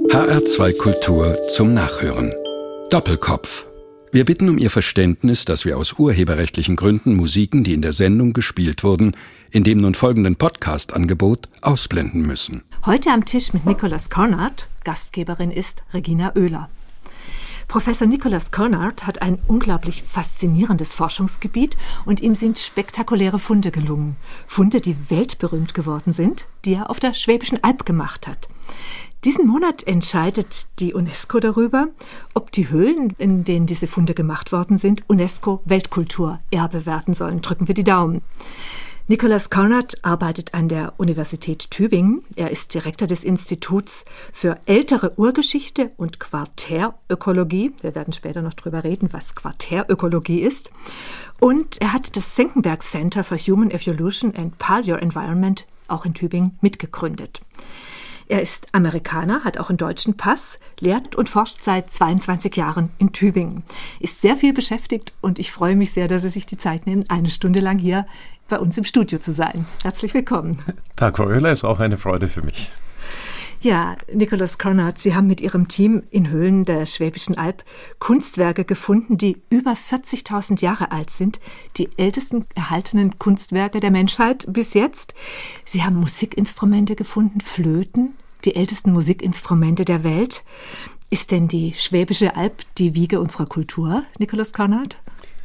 HR2 Kultur zum Nachhören. Doppelkopf. Wir bitten um Ihr Verständnis, dass wir aus urheberrechtlichen Gründen Musiken, die in der Sendung gespielt wurden, in dem nun folgenden Podcast-Angebot ausblenden müssen. Heute am Tisch mit Nicholas Conrad, Gastgeberin ist Regina Oehler. Professor Nicholas Conrad hat ein unglaublich faszinierendes Forschungsgebiet und ihm sind spektakuläre Funde gelungen. Funde, die weltberühmt geworden sind, die er auf der Schwäbischen Alb gemacht hat. Diesen Monat entscheidet die UNESCO darüber, ob die Höhlen, in denen diese Funde gemacht worden sind, UNESCO-Weltkulturerbe werden sollen. Drücken wir die Daumen. Nicholas Conrad arbeitet an der Universität Tübingen. Er ist Direktor des Instituts für ältere Urgeschichte und Quartärökologie. Wir werden später noch drüber reden, was Quartärökologie ist. Und er hat das Senckenberg Center for Human Evolution and Paleoenvironment auch in Tübingen mitgegründet. Er ist Amerikaner, hat auch einen deutschen Pass, lehrt und forscht seit 22 Jahren in Tübingen. Ist sehr viel beschäftigt und ich freue mich sehr, dass er sich die Zeit nimmt, eine Stunde lang hier bei uns im Studio zu sein. Herzlich willkommen. Tag, Frau Oehler, ist auch eine Freude für mich. Ja, Nicholas Conrad, Sie haben mit Ihrem Team in Höhlen der Schwäbischen Alb Kunstwerke gefunden, die über 40.000 Jahre alt sind. Die ältesten erhaltenen Kunstwerke der Menschheit bis jetzt. Sie haben Musikinstrumente gefunden, Flöten, die ältesten Musikinstrumente der Welt. Ist denn die Schwäbische Alb die Wiege unserer Kultur, Nicholas Conrad?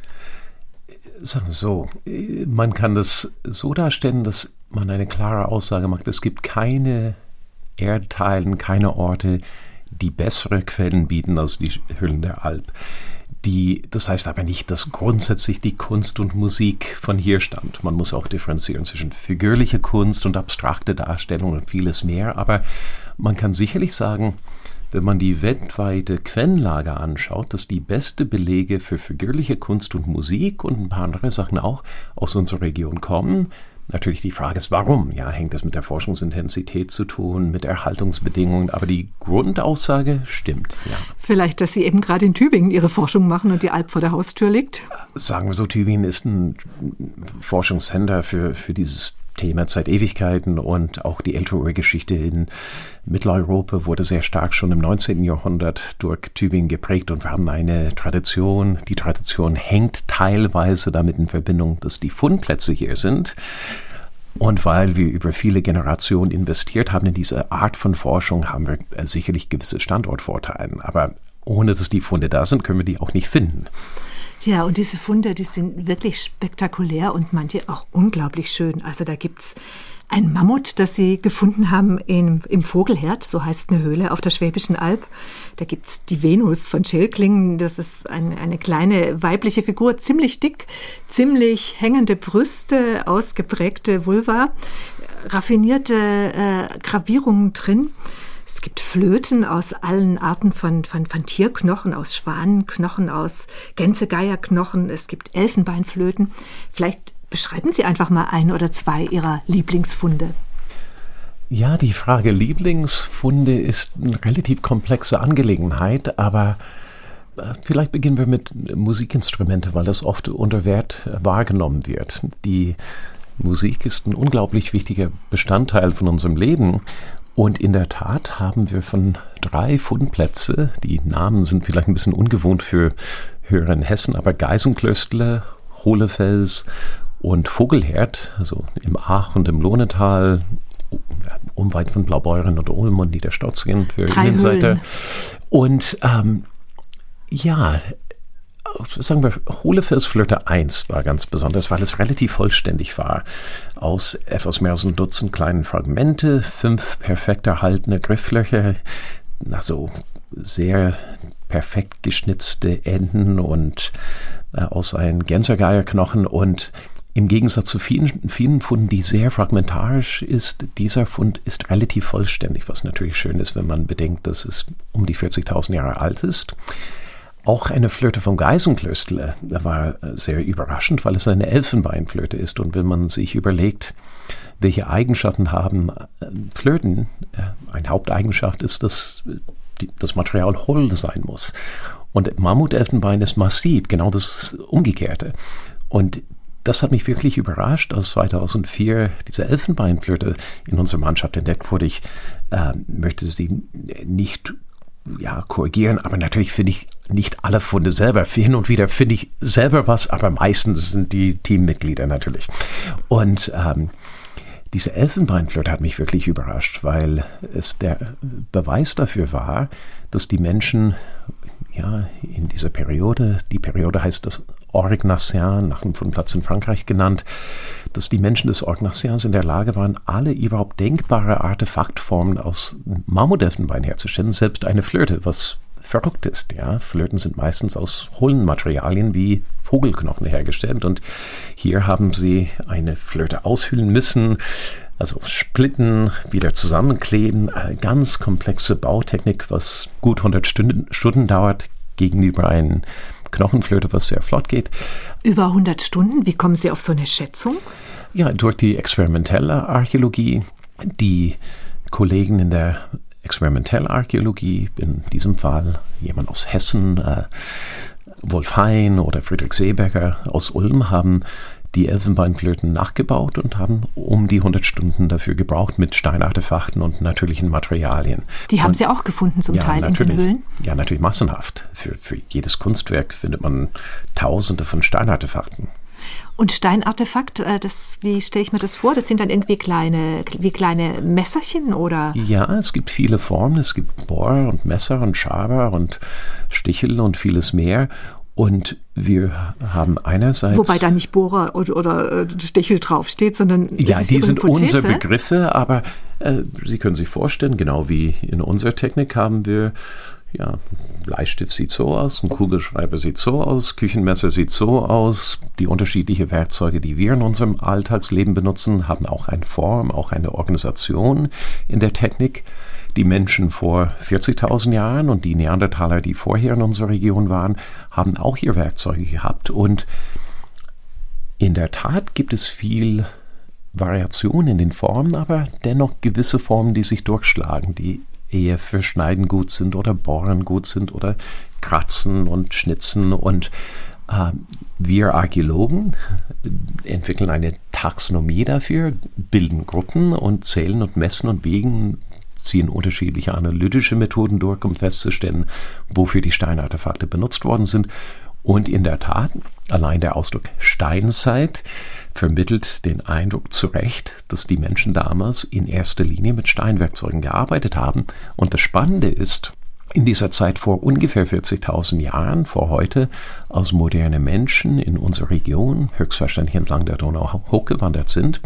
Sagen wir so, man kann das so darstellen, dass man eine klare Aussage macht. Es gibt keine Erdteilen, keine Orte, die bessere Quellen bieten als die Höhlen der Alb. Das heißt aber nicht, dass grundsätzlich die Kunst und Musik von hier stammt. Man muss auch differenzieren zwischen figürlicher Kunst und abstrakter Darstellung und vieles mehr. Aber man kann sicherlich sagen, wenn man die weltweite Quellenlage anschaut, dass die beste Belege für figürliche Kunst und Musik und ein paar andere Sachen auch aus unserer Region kommen. Natürlich die Frage ist, warum? Ja, hängt das mit der Forschungsintensität zu tun, mit Erhaltungsbedingungen, aber die Grundaussage stimmt, ja. Vielleicht, dass Sie eben gerade in Tübingen Ihre Forschung machen und die Alb vor der Haustür liegt? Sagen wir so, Tübingen ist ein Forschungscenter für dieses Thema seit Ewigkeiten und auch die ältere Urgeschichte in Mitteleuropa wurde sehr stark schon im 19. Jahrhundert durch Tübingen geprägt und wir haben eine Tradition. Die Tradition hängt teilweise damit in Verbindung, dass die Fundplätze hier sind. Und weil wir über viele Generationen investiert haben in diese Art von Forschung, haben wir sicherlich gewisse Standortvorteile. Aber ohne dass die Funde da sind, können wir die auch nicht finden. Ja, und diese Funde, die sind wirklich spektakulär und manche auch unglaublich schön. Also da gibt's ein Mammut, das Sie gefunden haben im Vogelherd, so heißt eine Höhle auf der Schwäbischen Alb. Da gibt's die Venus von Schelklingen, das ist eine kleine weibliche Figur, ziemlich dick, ziemlich hängende Brüste, ausgeprägte Vulva, raffinierte Gravierungen drin. Es gibt Flöten aus allen Arten von Tierknochen, aus Schwanenknochen, aus Gänsegeierknochen. Es gibt Elfenbeinflöten. Vielleicht beschreiben Sie einfach mal ein oder zwei Ihrer Lieblingsfunde. Ja, die Frage Lieblingsfunde ist eine relativ komplexe Angelegenheit, aber vielleicht beginnen wir mit Musikinstrumente, weil das oft unter Wert wahrgenommen wird. Die Musik ist ein unglaublich wichtiger Bestandteil von unserem Leben. Und in der Tat haben wir von 3 Fundplätze, die Namen sind vielleicht ein bisschen ungewohnt für Hörer in Hessen, aber Geisenklöstle, Hohlefels und Vogelherd, also im Aach und im Lohnetal, unweit von Blaubeuren und Ulm und Niederstotzgen für Innenseite. Und sagen wir, Hohlefels Flöte 1 war ganz besonders, weil es relativ vollständig war. Aus etwas mehr als ein Dutzend kleinen Fragmente, 5 perfekt erhaltene Grifflöcher, also sehr perfekt geschnitzte Enden und aus einem Gänsegeierknochen und im Gegensatz zu vielen Funden, die sehr fragmentarisch ist, dieser Fund ist relativ vollständig, was natürlich schön ist, wenn man bedenkt, dass es um die 40.000 Jahre alt ist. Auch eine Flöte vom Geisenklöstle war sehr überraschend, weil es eine Elfenbeinflöte ist. Und wenn man sich überlegt, welche Eigenschaften haben Flöten, eine Haupteigenschaft ist, dass das Material hohl sein muss. Und Mammutelfenbein ist massiv, genau das Umgekehrte. Und das hat mich wirklich überrascht, als 2004 diese Elfenbeinflöte in unserer Mannschaft entdeckt wurde. Ich möchte sie nicht korrigieren, aber natürlich finde ich nicht alle Funde selber. Hin und wieder finde ich selber was, aber meistens sind die Teammitglieder natürlich. Und diese Elfenbeinflöte hat mich wirklich überrascht, weil es der Beweis dafür war, dass die Menschen in dieser Periode, die Periode heißt das Orgue Nassien, nach einem Fundplatz in Frankreich genannt, dass die Menschen des Orgue Nassiens in der Lage waren, alle überhaupt denkbare Artefaktformen aus Mammutelfenbein herzustellen, selbst eine Flöte, was verrückt ist. Ja? Flöten sind meistens aus hohlen Materialien wie Vogelknochen hergestellt und hier haben sie eine Flöte aushöhlen müssen, also splitten, wieder zusammenkleben, eine ganz komplexe Bautechnik, was gut 100 Stunden dauert, gegenüber einer Knochenflöte, was sehr flott geht. Über 100 Stunden? Wie kommen Sie auf so eine Schätzung? Ja, durch die experimentelle Archäologie. Die Kollegen in der Experimentallarchäologie, in diesem Fall jemand aus Hessen, Wolf Hein oder Friedrich Seeberger aus Ulm, haben die Elfenbeinflöten nachgebaut und haben um die 100 Stunden dafür gebraucht mit Steinartefakten und natürlichen Materialien. Die haben Sie auch gefunden zum Teil in den Höhlen? Ja, natürlich massenhaft. Für jedes Kunstwerk findet man Tausende von Steinartefakten. Und Steinartefakt, wie stelle ich mir das vor? Das sind dann irgendwie kleine Messerchen oder? Ja, es gibt viele Formen. Es gibt Bohrer und Messer und Schaber und Stichel und vieles mehr. Und wir haben einerseits... Wobei da nicht Bohrer oder Stichel draufsteht, sondern... Ja, die sind unsere Begriffe, aber Sie können sich vorstellen, genau wie in unserer Technik haben wir... Ja, Bleistift sieht so aus, ein Kugelschreiber sieht so aus, Küchenmesser sieht so aus. Die unterschiedlichen Werkzeuge, die wir in unserem Alltagsleben benutzen, haben auch eine Form, auch eine Organisation in der Technik. Die Menschen vor 40.000 Jahren und die Neandertaler, die vorher in unserer Region waren, haben auch ihre Werkzeuge gehabt. Und in der Tat gibt es viel Variation in den Formen, aber dennoch gewisse Formen, die sich durchschlagen, die eher für Schneiden gut sind oder Bohren gut sind oder Kratzen und Schnitzen. Und wir Archäologen entwickeln eine Taxonomie dafür, bilden Gruppen und zählen und messen und wiegen, ziehen unterschiedliche analytische Methoden durch, um festzustellen, wofür die Steinartefakte benutzt worden sind. Und in der Tat, allein der Ausdruck Steinzeit vermittelt den Eindruck zu Recht, dass die Menschen damals in erster Linie mit Steinwerkzeugen gearbeitet haben. Und das Spannende ist, in dieser Zeit vor ungefähr 40.000 Jahren, vor heute, als moderne Menschen in unserer Region, höchstwahrscheinlich entlang der Donau hochgewandert sind,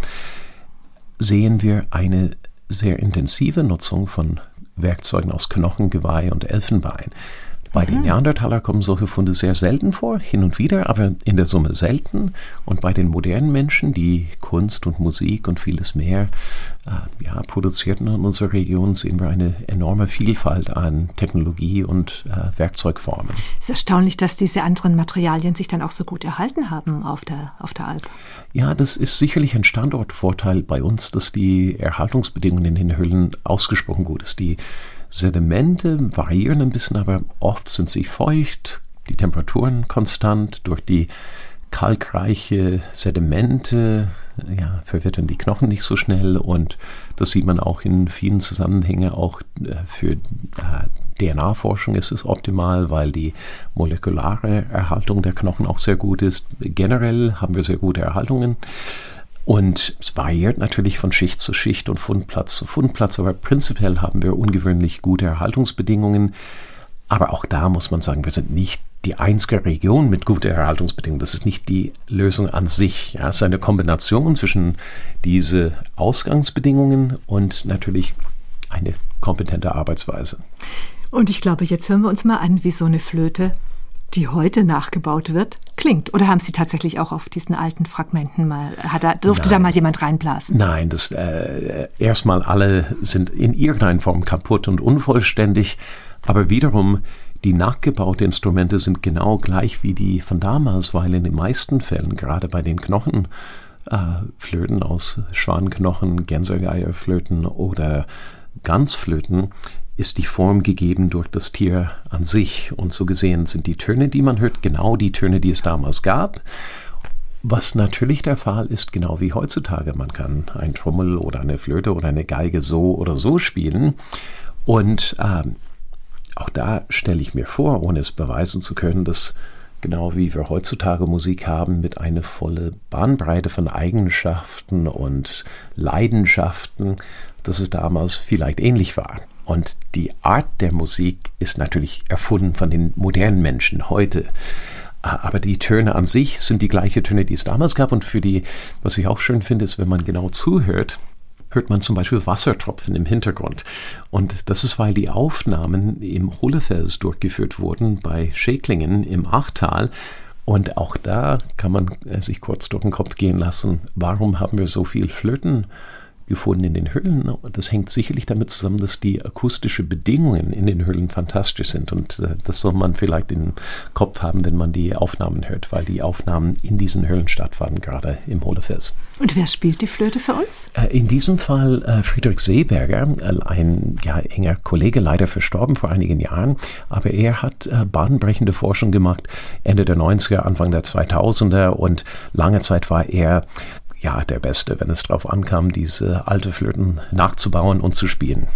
sehen wir eine sehr intensive Nutzung von Werkzeugen aus Knochen, Geweih und Elfenbein. Bei den Neandertalern kommen solche Funde sehr selten vor, hin und wieder, aber in der Summe selten. Und bei den modernen Menschen, die Kunst und Musik und vieles mehr produzierten in unserer Region, sehen wir eine enorme Vielfalt an Technologie und Werkzeugformen. Es ist erstaunlich, dass diese anderen Materialien sich dann auch so gut erhalten haben auf der Alp. Ja, das ist sicherlich ein Standortvorteil bei uns, dass die Erhaltungsbedingungen in den Höhlen ausgesprochen gut ist. Die Sedimente variieren ein bisschen, aber oft sind sie feucht, die Temperaturen konstant. Durch die kalkreiche Sedimente verwittern die Knochen nicht so schnell und das sieht man auch in vielen Zusammenhängen. Auch für DNA-Forschung ist es optimal, weil die molekulare Erhaltung der Knochen auch sehr gut ist. Generell haben wir sehr gute Erhaltungen. Und es variiert natürlich von Schicht zu Schicht und Fundplatz zu Fundplatz, aber prinzipiell haben wir ungewöhnlich gute Erhaltungsbedingungen. Aber auch da muss man sagen, wir sind nicht die einzige Region mit guten Erhaltungsbedingungen. Das ist nicht die Lösung an sich. Ja, es ist eine Kombination zwischen diese Ausgangsbedingungen und natürlich eine kompetente Arbeitsweise. Und ich glaube, jetzt hören wir uns mal an, wie so eine Flöte, die heute nachgebaut wird, klingt. Oder haben Sie tatsächlich auch auf diesen alten Fragmenten durfte da mal jemand reinblasen? Nein, erstmal alle sind in irgendeiner Form kaputt und unvollständig, aber wiederum die nachgebauten Instrumente sind genau gleich wie die von damals, weil in den meisten Fällen, gerade bei den Knochenflöten aus Schwanknochen, Gänsegeierflöten oder Ganzflöten, ist die Form gegeben durch das Tier an sich. Und so gesehen sind die Töne, die man hört, genau die Töne, die es damals gab. Was natürlich der Fall ist, genau wie heutzutage. Man kann ein Trommel oder eine Flöte oder eine Geige so oder so spielen. Und auch da stelle ich mir vor, ohne es beweisen zu können, dass genau wie wir heutzutage Musik haben, mit einer volle Bandbreite von Eigenschaften und Leidenschaften, dass es damals vielleicht ähnlich war. Und die Art der Musik ist natürlich erfunden von den modernen Menschen heute. Aber die Töne an sich sind die gleichen Töne, die es damals gab. Und was ich auch schön finde, ist, wenn man genau zuhört, hört man zum Beispiel Wassertropfen im Hintergrund. Und das ist, weil die Aufnahmen im Hohlefels durchgeführt wurden bei Schäklingen im Achtal. Und auch da kann man sich kurz durch den Kopf gehen lassen, warum haben wir so viel Flöten gefunden in den Höhlen? Das hängt sicherlich damit zusammen, dass die akustischen Bedingungen in den Höhlen fantastisch sind. Und das soll man vielleicht im Kopf haben, wenn man die Aufnahmen hört, weil die Aufnahmen in diesen Höhlen stattfanden, gerade im Hohlefels. Und wer spielt die Flöte für uns? In diesem Fall Friedrich Seeberger, ein enger Kollege, leider verstorben vor einigen Jahren. Aber er hat bahnbrechende Forschung gemacht, Ende der 90er, Anfang der 2000er. Und lange Zeit war er der Beste, wenn es darauf ankam, diese alte Flöten nachzubauen und zu spielen.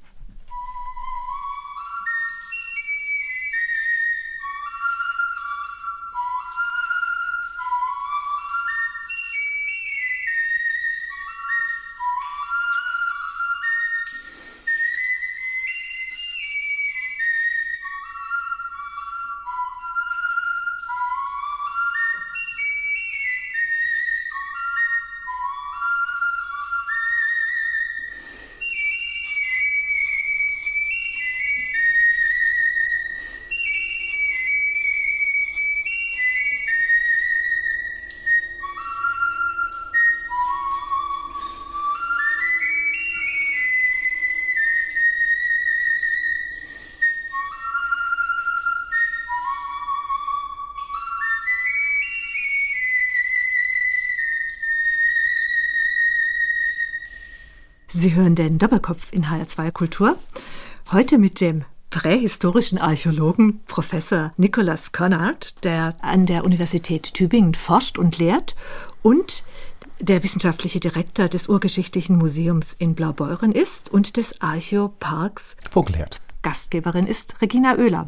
Sie hören den Doppelkopf in HR2 Kultur. Heute mit dem prähistorischen Archäologen Professor Nicolas Conard, der an der Universität Tübingen forscht und lehrt, und der wissenschaftliche Direktor des Urgeschichtlichen Museums in Blaubeuren ist und des Archäoparks Vogelherd. Gastgeberin ist Regina Oehler.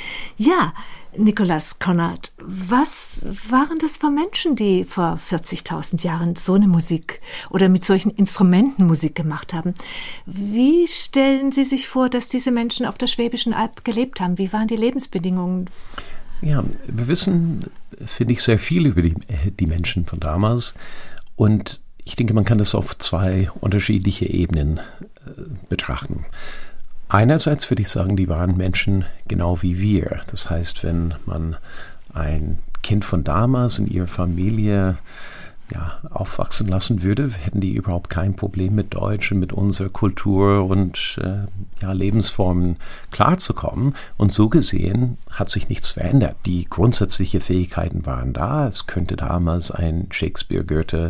Ja, Nicolas Conard, was waren das für Menschen, die vor 40.000 Jahren so eine Musik oder mit solchen Instrumenten Musik gemacht haben? Wie stellen Sie sich vor, dass diese Menschen auf der Schwäbischen Alb gelebt haben? Wie waren die Lebensbedingungen? Ja, wir wissen, finde ich, sehr viel über die Menschen von damals. Und ich denke, man kann das auf zwei unterschiedliche Ebenen betrachten. Einerseits würde ich sagen, die waren Menschen genau wie wir. Das heißt, wenn man ein Kind von damals in ihrer Familie aufwachsen lassen würde, hätten die überhaupt kein Problem mit Deutsch und mit unserer Kultur und Lebensformen klarzukommen. Und so gesehen hat sich nichts verändert. Die grundsätzlichen Fähigkeiten waren da. Es könnte damals ein Shakespeare, Goethe,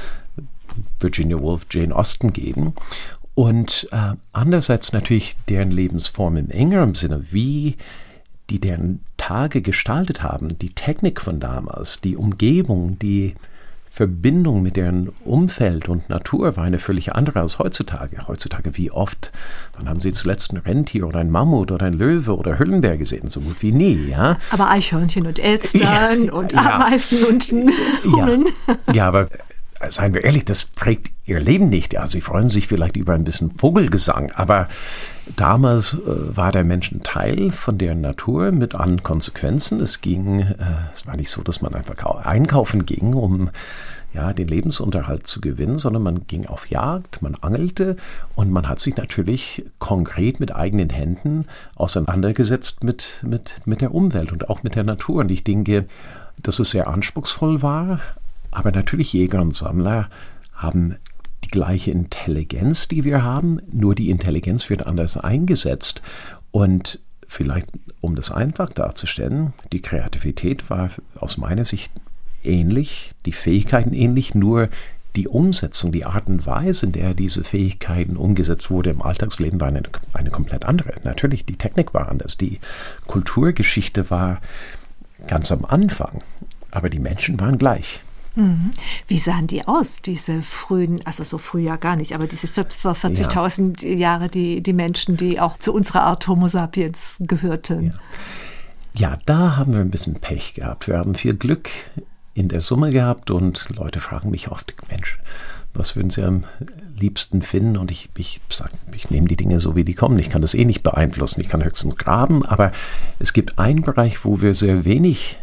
Virginia Woolf, Jane Austen geben. Und andererseits natürlich deren Lebensform im engeren Sinne, wie die deren Tage gestaltet haben, die Technik von damals, die Umgebung, die Verbindung mit deren Umfeld und Natur war eine völlig andere als heutzutage. Heutzutage, wie oft, wann haben Sie zuletzt ein Rentier oder ein Mammut oder ein Löwe oder Höhlenbär gesehen? So gut wie nie, ja. Aber Eichhörnchen und Elstern und Ameisen und Hummeln. Ja, aber seien wir ehrlich, das prägt ihr Leben nicht. Ja, sie freuen sich vielleicht über ein bisschen Vogelgesang, aber damals war der Mensch ein Teil von der Natur mit anderen Konsequenzen. Es war nicht so, dass man einfach einkaufen ging, um den Lebensunterhalt zu gewinnen, sondern man ging auf Jagd, man angelte und man hat sich natürlich konkret mit eigenen Händen auseinandergesetzt mit der Umwelt und auch mit der Natur. Und ich denke, dass es sehr anspruchsvoll war. Aber natürlich Jäger und Sammler haben die gleiche Intelligenz, die wir haben, nur die Intelligenz wird anders eingesetzt. Und vielleicht, um das einfach darzustellen, die Kreativität war aus meiner Sicht ähnlich, die Fähigkeiten ähnlich, nur die Umsetzung, die Art und Weise, in der diese Fähigkeiten umgesetzt wurde im Alltagsleben, war eine komplett andere. Natürlich, die Technik war anders, die Kulturgeschichte war ganz am Anfang, aber die Menschen waren gleich. Wie sahen die aus, diese frühen, also so früh ja gar nicht, aber diese vor 40.000 Jahre, die Menschen, die auch zu unserer Art Homo sapiens gehörten? Ja, da haben wir ein bisschen Pech gehabt. Wir haben viel Glück in der Summe gehabt und Leute fragen mich oft, Mensch, was würden Sie am liebsten finden? Und ich sage, ich nehme die Dinge so, wie die kommen. Ich kann das nicht beeinflussen, ich kann höchstens graben, aber es gibt einen Bereich, wo wir sehr wenig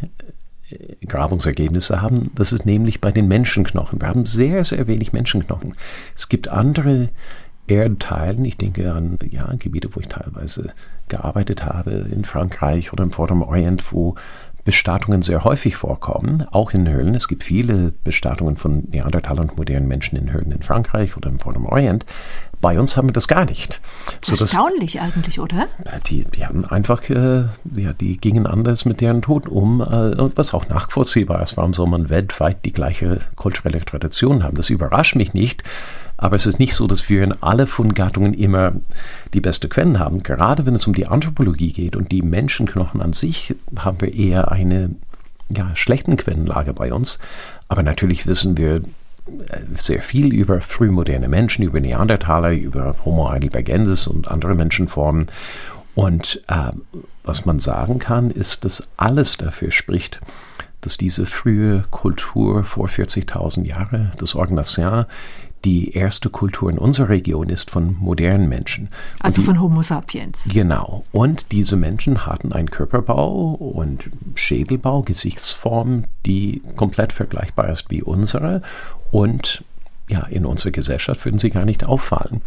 Grabungsergebnisse haben, das ist nämlich bei den Menschenknochen. Wir haben sehr, sehr wenig Menschenknochen. Es gibt andere Erdteilen, ich denke an Gebiete, wo ich teilweise gearbeitet habe, in Frankreich oder im Vorderen Orient, wo Bestattungen sehr häufig vorkommen, auch in Höhlen. Es gibt viele Bestattungen von Neandertalern und modernen Menschen in Höhlen in Frankreich oder im Vorderen Orient. Bei uns haben wir das gar nicht. Erstaunlich eigentlich, oder? Die haben einfach, die gingen anders mit deren Tod um, was auch nachvollziehbar ist, warum soll man weltweit die gleiche kulturelle Tradition haben. Das überrascht mich nicht, aber es ist nicht so, dass wir in alle Fundgattungen immer die beste Quellen haben. Gerade wenn es um die Anthropologie geht und die Menschenknochen an sich, haben wir eher eine schlechten Quellenlage bei uns. Aber natürlich wissen wir sehr viel über frühmoderne Menschen, über Neandertaler, über Homo heidelbergensis und andere Menschenformen. Und was man sagen kann, ist, dass alles dafür spricht, dass diese frühe Kultur vor 40.000 Jahren, das Organocän, die erste Kultur in unserer Region ist von modernen Menschen. Also von Homo sapiens. Genau. Und diese Menschen hatten einen Körperbau und Schädelbau, Gesichtsform, die komplett vergleichbar ist wie unsere. Und in unserer Gesellschaft würden sie gar nicht auffallen.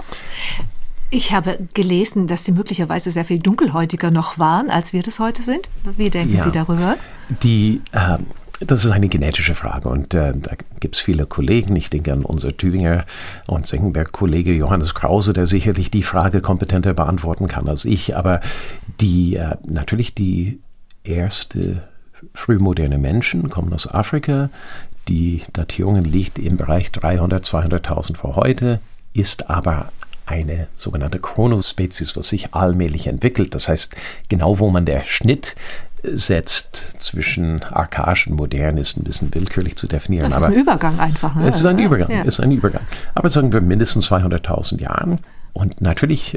Ich habe gelesen, dass sie möglicherweise sehr viel dunkelhäutiger noch waren, als wir das heute sind. Wie denken Sie darüber? Das ist eine genetische Frage und da gibt es viele Kollegen. Ich denke an unser Tübinger und Senckenberg-Kollege Johannes Krause, der sicherlich die Frage kompetenter beantworten kann als ich. Aber natürlich die erste frühmoderne Menschen kommen aus Afrika. Die Datierung liegt im Bereich 300.000, 200.000 vor heute, ist aber eine sogenannte Chronospezies, was sich allmählich entwickelt. Das heißt, genau wo man der Schnitt setzt zwischen archaisch und modern, ist ein bisschen willkürlich zu definieren. Das ist ein Übergang einfach. Ne? Es ist ein Übergang. Aber sagen wir mindestens 200.000 Jahren. Und natürlich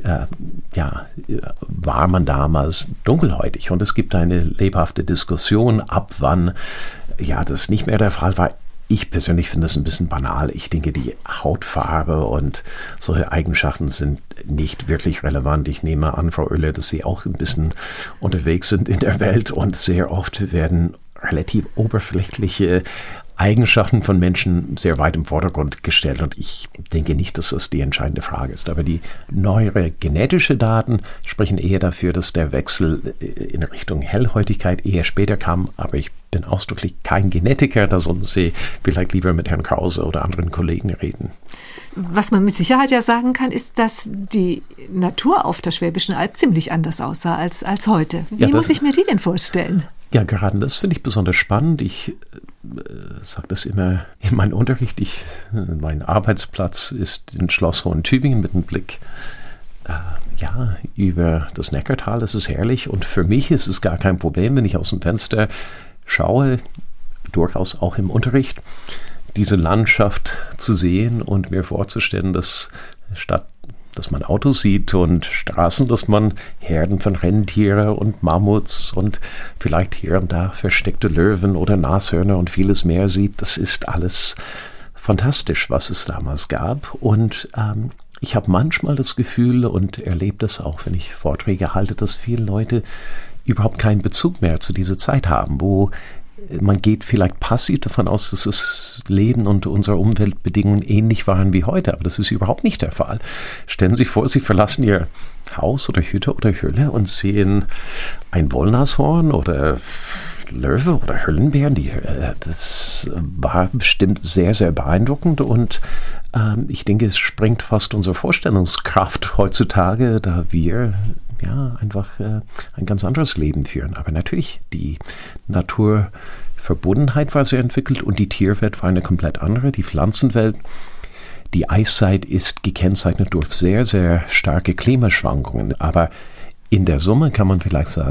war man damals dunkelhäutig. Und es gibt eine lebhafte Diskussion, ab wann das nicht mehr der Fall war. Ich persönlich finde das ein bisschen banal. Ich denke, die Hautfarbe und solche Eigenschaften sind nicht wirklich relevant. Ich nehme an, Frau Oehler, dass Sie auch ein bisschen unterwegs sind in der Welt und sehr oft werden relativ oberflächliche Eigenschaften von Menschen sehr weit im Vordergrund gestellt und ich denke nicht, dass das die entscheidende Frage ist. Aber die neuere genetische Daten sprechen eher dafür, dass der Wechsel in Richtung Hellhäutigkeit eher später kam. Aber ich bin ausdrücklich kein Genetiker, da sollten Sie vielleicht lieber mit Herrn Krause oder anderen Kollegen reden. Was man mit Sicherheit ja sagen kann, ist, dass die Natur auf der Schwäbischen Alb ziemlich anders aussah als heute. Wie muss ich mir die denn vorstellen? Ja, gerade das finde ich besonders spannend. Ich sage das immer in meinem Unterricht. Mein Arbeitsplatz ist in Schloss Hohen-Tübingen mit einem Blick über das Neckartal. Das ist herrlich und für mich ist es gar kein Problem, wenn ich aus dem Fenster schaue, durchaus auch im Unterricht, diese Landschaft zu sehen und mir vorzustellen, dass statt dass man Autos sieht und Straßen, dass man Herden von Rentieren und Mammuts und vielleicht hier und da versteckte Löwen oder Nashörner und vieles mehr sieht. Das ist alles fantastisch, was es damals gab. Und ich habe manchmal das Gefühl und erlebe das auch, wenn ich Vorträge halte, dass viele Leute überhaupt keinen Bezug mehr zu dieser Zeit haben, wo man geht vielleicht passiv davon aus, dass das Leben und unsere Umweltbedingungen ähnlich waren wie heute, aber das ist überhaupt nicht der Fall. Stellen Sie sich vor, Sie verlassen Ihr Haus oder Hütte oder Höhle und sehen ein Wollnashorn oder Löwe oder Höllenbären. Das war bestimmt sehr, sehr beeindruckend und ich denke, es sprengt fast unsere Vorstellungskraft heutzutage, da wir einfach ein ganz anderes Leben führen. Aber natürlich, die Naturverbundenheit war sehr entwickelt und die Tierwelt war eine komplett andere. Die Pflanzenwelt, die Eiszeit ist gekennzeichnet durch sehr, sehr starke Klimaschwankungen. Aber in der Summe kann man vielleicht sagen,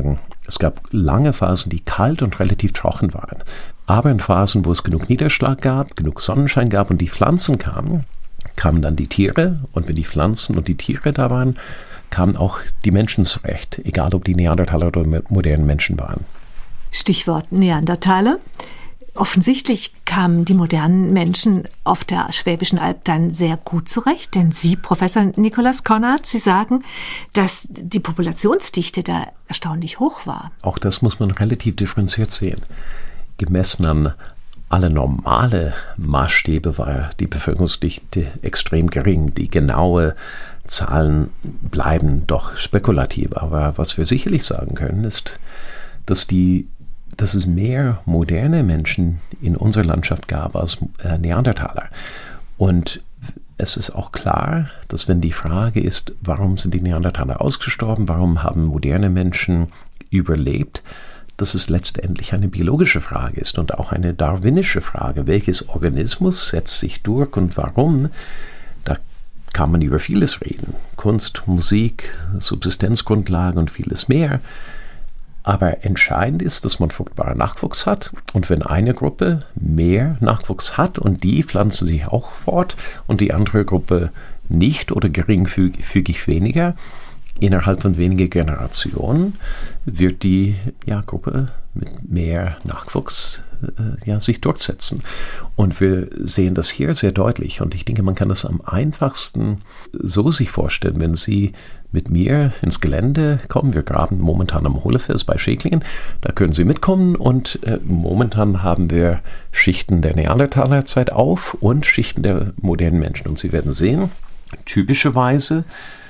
Es gab lange Phasen, die kalt und relativ trocken waren. Aber in Phasen, wo es genug Niederschlag gab, genug Sonnenschein gab und die Pflanzen kamen dann die Tiere. Und wenn die Pflanzen und die Tiere da waren, kamen auch die Menschen zurecht, egal ob die Neandertaler oder modernen Menschen waren. Stichwort Neandertaler. Offensichtlich kamen die modernen Menschen auf der Schwäbischen Alb dann sehr gut zurecht, denn Sie, Professor Nicolas Conrad, Sie sagen, dass die Populationsdichte da erstaunlich hoch war. Auch das muss man relativ differenziert sehen. Gemessen an alle normale Maßstäbe war die Bevölkerungsdichte extrem gering. Die genaue Zahlen bleiben doch spekulativ. Aber was wir sicherlich sagen können, ist, dass es mehr moderne Menschen in unserer Landschaft gab als Neandertaler. Und es ist auch klar, dass wenn die Frage ist, warum sind die Neandertaler ausgestorben, warum haben moderne Menschen überlebt, dass es letztendlich eine biologische Frage ist und auch eine darwinische Frage. Welches Organismus setzt sich durch und warum? Da kann man über vieles reden. Kunst, Musik, Subsistenzgrundlagen und vieles mehr. Aber entscheidend ist, dass man fruchtbaren Nachwuchs hat. Und wenn eine Gruppe mehr Nachwuchs hat und die pflanzen sich auch fort und die andere Gruppe nicht oder geringfügig weniger, innerhalb von wenigen Generationen wird die Gruppe mit mehr Nachwuchs sich durchsetzen. Und wir sehen das hier sehr deutlich. Und ich denke, man kann das am einfachsten so sich vorstellen, wenn Sie mit mir ins Gelände kommen. Wir graben momentan am Hohlefels bei Schäklingen. Da können Sie mitkommen. Und momentan haben wir Schichten der Neandertalerzeit auf und Schichten der modernen Menschen. Und Sie werden sehen, typischerweise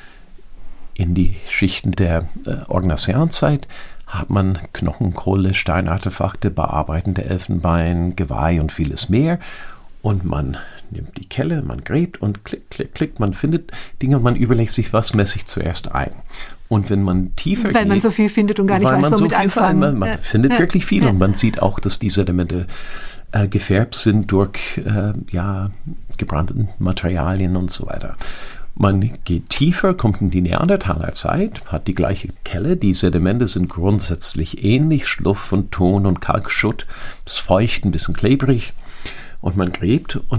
in die Schichten der Organocänzeit hat man Knochen, Kohle, Steinartefakte, bearbeitende Elfenbein, Geweih und vieles mehr. Und man nimmt die Kelle, man gräbt und klickt, man findet Dinge und man überlegt sich, was messe ich zuerst ein. Und wenn man tiefer geht... Weil man so viel findet und gar nicht weiß, womit anfangen. Man findet wirklich viel und man sieht auch, dass die Sedimente gefärbt sind durch gebrannte Materialien und so weiter. Man geht tiefer, kommt in die Neandertalerzeit, hat die gleiche Kelle. Die Sedimente sind grundsätzlich ähnlich, Schluff und Ton und Kalkschutt. Es ist feucht, ein bisschen klebrig. Und man gräbt und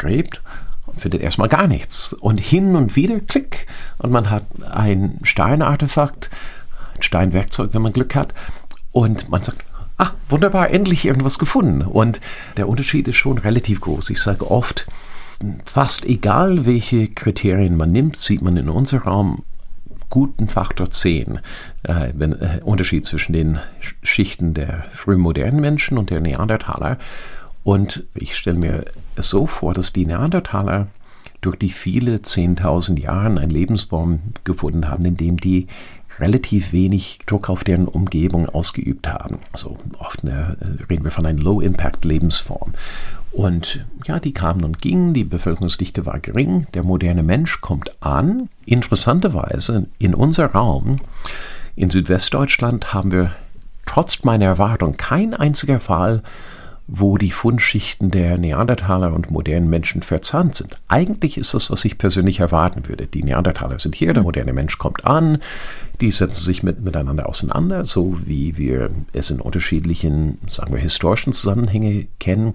findet erstmal gar nichts. Und hin und wieder, klick, und man hat ein Steinartefakt, ein Steinwerkzeug, wenn man Glück hat. Und man sagt, wunderbar, endlich irgendwas gefunden. Und der Unterschied ist schon relativ groß. Ich sage oft, fast egal, welche Kriterien man nimmt, sieht man in unserem Raum guten Faktor 10. Unterschied zwischen den Schichten der frühmodernen Menschen und der Neandertaler. Und ich stelle mir es so vor, dass die Neandertaler durch die viele 10.000 Jahre eine Lebensform gefunden haben, in dem die relativ wenig Druck auf deren Umgebung ausgeübt haben. Also oft reden wir von einer Low-Impact-Lebensform. Und die kamen und gingen, die Bevölkerungsdichte war gering, der moderne Mensch kommt an. Interessanterweise in unser Raum, in Südwestdeutschland, haben wir trotz meiner Erwartung kein einziger Fall, wo die Fundschichten der Neandertaler und modernen Menschen verzahnt sind. Eigentlich ist das, was ich persönlich erwarten würde. Die Neandertaler sind hier, der moderne Mensch kommt an, die setzen sich miteinander auseinander, so wie wir es in unterschiedlichen, sagen wir, historischen Zusammenhängen kennen.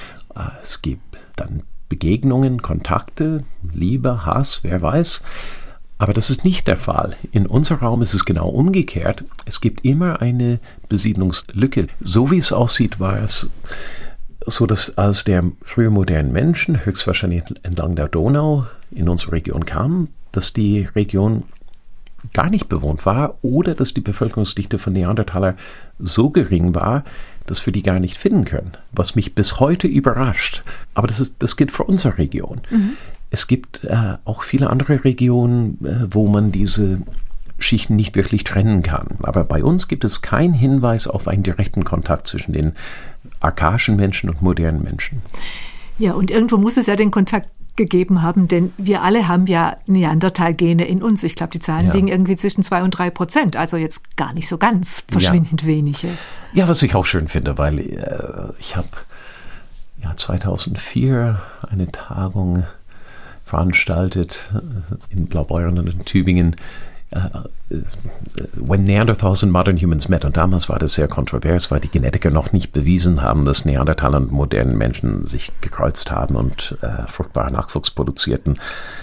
Es gibt dann Begegnungen, Kontakte, Liebe, Hass, wer weiß. Aber das ist nicht der Fall. In unserem Raum ist es genau umgekehrt. Es gibt immer eine Besiedlungslücke. So wie es aussieht, war es so, dass als der frühe modernen Menschen höchstwahrscheinlich entlang der Donau in unsere Region kamen, dass die Region gar nicht bewohnt war oder dass die Bevölkerungsdichte von Neandertaler so gering war, dass wir die gar nicht finden können. Was mich bis heute überrascht. Aber das gilt für unsere Region. Mhm. Es gibt auch viele andere Regionen, wo man diese Schichten nicht wirklich trennen kann. Aber bei uns gibt es keinen Hinweis auf einen direkten Kontakt zwischen den archaischen Menschen und modernen Menschen. Ja, und irgendwo muss es ja den Kontakt gegeben haben, denn wir alle haben ja Neandertal-Gene in uns. Ich glaube, die Zahlen liegen irgendwie zwischen 2% und 3%, also jetzt gar nicht so ganz verschwindend wenige. Ja, was ich auch schön finde, weil ich habe 2004 eine Tagung veranstaltet in Blaubeuren und in Tübingen When Neanderthals and Modern Humans Met. Und damals war das sehr kontrovers, weil die Genetiker noch nicht bewiesen haben, dass Neandertaler und modernen Menschen sich gekreuzt haben und fruchtbaren Nachwuchs produzierten.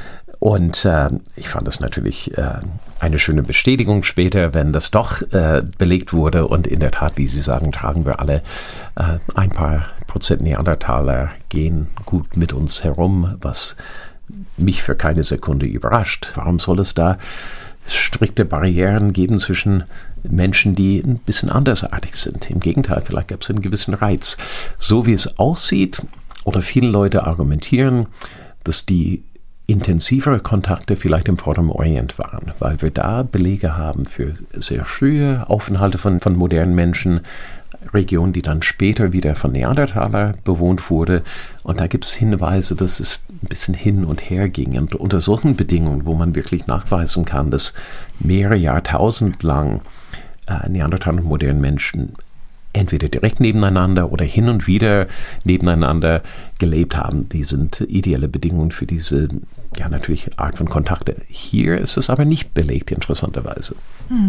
Und ich fand das natürlich eine schöne Bestätigung später, wenn das doch belegt wurde. Und in der Tat, wie Sie sagen, tragen wir alle ein paar Prozent Neandertaler Gen gut mit uns herum, was mich für keine Sekunde überrascht. Warum soll es da strikte Barrieren geben zwischen Menschen, die ein bisschen andersartig sind? Im Gegenteil, vielleicht gab es einen gewissen Reiz. So wie es aussieht, oder viele Leute argumentieren, dass die intensivere Kontakte vielleicht im Vorderen Orient waren, weil wir da Belege haben für sehr frühe Aufenthalte von modernen Menschen, Region, die dann später wieder von Neandertaler bewohnt wurde. Und da gibt es Hinweise, dass es ein bisschen hin und her ging. Und unter solchen Bedingungen, wo man wirklich nachweisen kann, dass mehrere Jahrtausend lang Neandertaler und moderne Menschen entweder direkt nebeneinander oder hin und wieder nebeneinander gelebt haben, die sind ideale Bedingungen für diese, ja, natürlich Art von Kontakte. Hier ist es aber nicht belegt, interessanterweise.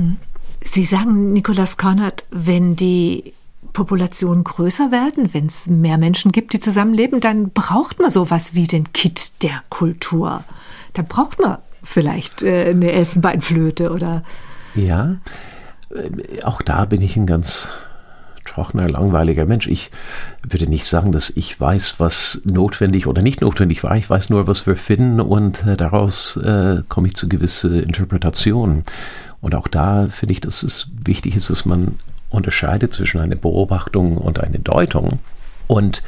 Sie sagen, Nicolas Cornard, wenn die Populationen größer werden, wenn es mehr Menschen gibt, die zusammenleben, dann braucht man sowas wie den Kit der Kultur. Da braucht man vielleicht eine Elfenbeinflöte oder... Ja, auch da bin ich ein ganz trockener, langweiliger Mensch. Ich würde nicht sagen, dass ich weiß, was notwendig oder nicht notwendig war. Ich weiß nur, was wir finden und daraus komme ich zu gewissen Interpretationen. Und auch da finde ich, dass es wichtig ist, dass man unterscheidet zwischen einer Beobachtung und einer Deutung. Und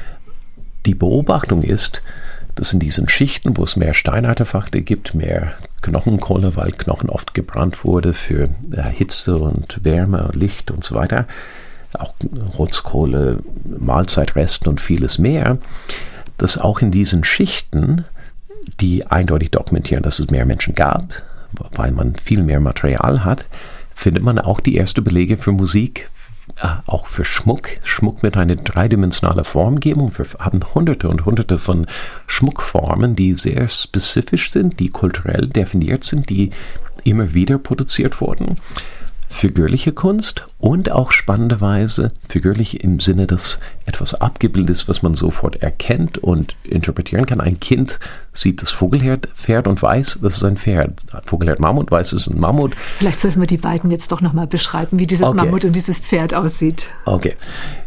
die Beobachtung ist, dass in diesen Schichten, wo es mehr Steinartefakte gibt, mehr Knochenkohle, weil Knochen oft gebrannt wurde für Hitze und Wärme und Licht und so weiter, auch Holzkohle, Mahlzeitresten und vieles mehr, dass auch in diesen Schichten, die eindeutig dokumentieren, dass es mehr Menschen gab, weil man viel mehr Material hat, findet man auch die ersten Belege für Musik, auch für Schmuck mit einer dreidimensionalen Formgebung. Wir haben Hunderte und Hunderte von Schmuckformen, die sehr spezifisch sind, die kulturell definiert sind, die immer wieder produziert wurden. Figürliche Kunst und auch spannenderweise figürlich im Sinne, dass etwas abgebildet ist, was man sofort erkennt und interpretieren kann. Ein Kind sieht das Vogelherdpferd und weiß, das ist ein Pferd. Vogelherd-Mammut weiß, es ist ein Mammut. Vielleicht sollten wir die beiden jetzt doch nochmal beschreiben, wie dieses Mammut und dieses Pferd aussieht. Okay.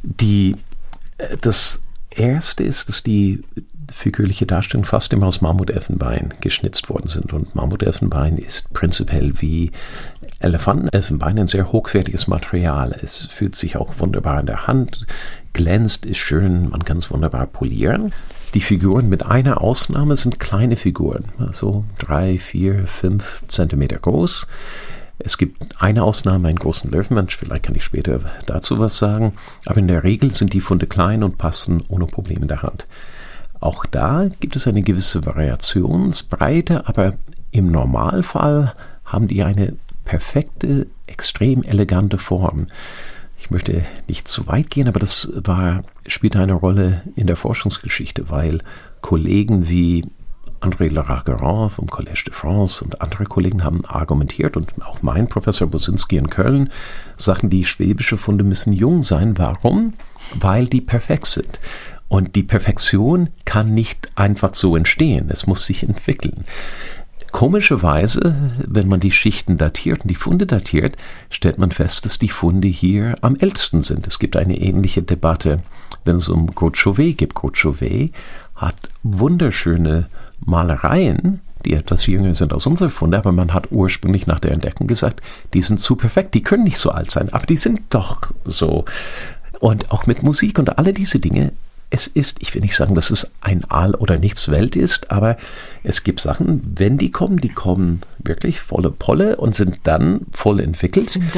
Das Erste ist, dass die figürliche Darstellung fast immer aus Mammutelfenbein geschnitzt worden sind. Und Mammutelfenbein ist prinzipiell wie Elefantenelfenbein ein sehr hochwertiges Material. Es fühlt sich auch wunderbar in der Hand, glänzt, ist schön, man kann es wunderbar polieren. Die Figuren mit einer Ausnahme sind kleine Figuren, also 3, 4, 5 Zentimeter groß. Es gibt eine Ausnahme, einen großen Löwenmensch, vielleicht kann ich später dazu was sagen, aber in der Regel sind die Funde klein und passen ohne Probleme in der Hand. Auch da gibt es eine gewisse Variationsbreite, aber im Normalfall haben die eine perfekte, extrem elegante Form. Ich möchte nicht zu weit gehen, aber das spielte eine Rolle in der Forschungsgeschichte, weil Kollegen wie André Lerach-Guérin vom Collège de France und andere Kollegen haben argumentiert und auch mein Professor Bosinski in Köln sagten, die schwäbische Funde müssen jung sein. Warum? Weil die perfekt sind. Und die Perfektion kann nicht einfach so entstehen. Es muss sich entwickeln. Komischerweise, wenn man die Schichten datiert und die Funde datiert, stellt man fest, dass die Funde hier am ältesten sind. Es gibt eine ähnliche Debatte, wenn es um Claude Chauvet geht. Claude Chauvet hat wunderschöne Malereien, die etwas jünger sind als unsere Funde, aber man hat ursprünglich nach der Entdeckung gesagt, die sind zu perfekt, die können nicht so alt sein, aber die sind doch so. Und auch mit Musik und alle diese Dinge. Es ist, ich will nicht sagen, dass es ein All- oder nichts Welt ist, aber es gibt Sachen, wenn die kommen wirklich volle Polle und sind dann voll entwickelt sind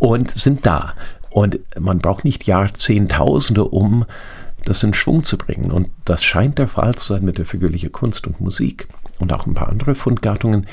da. Und man braucht nicht Jahrzehntausende, um das in Schwung zu bringen. Und das scheint der Fall zu sein mit der figürlichen Kunst und Musik und auch ein paar andere Fundgattungen,